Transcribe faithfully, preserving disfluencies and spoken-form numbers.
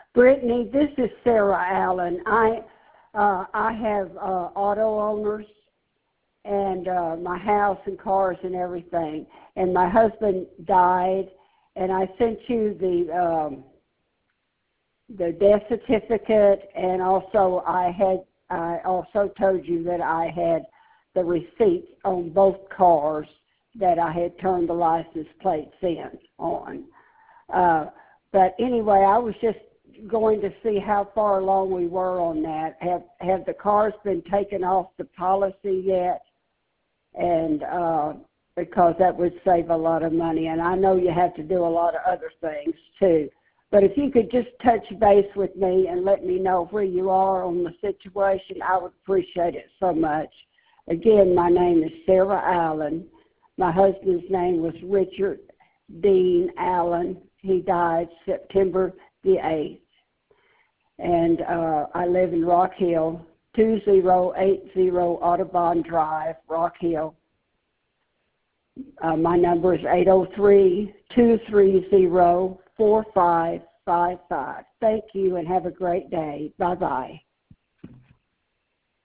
Brittany, this is Sarah Allen. I uh, I have uh, auto owners and uh, my house and cars and everything. And my husband died, and I sent you the um, the death certificate, and also I had I also told you that I had the receipts on both cars that I had turned the license plates in on. Uh, but anyway, I was just going to see how far along we were on that. Have have the cars been taken off the policy yet? And uh, because that would save a lot of money, and I know you have to do a lot of other things too. But if you could just touch base with me and let me know where you are on the situation, I would appreciate it so much. Again, my name is Sarah Allen. My husband's name was Richard Dean Allen. He died September the eighth. And uh, I live in Rock Hill, two zero eight zero Audubon Drive, Rock Hill. Uh, my number is eight oh three, two three zero, four five five five. Thank you and have a great day. Bye-bye.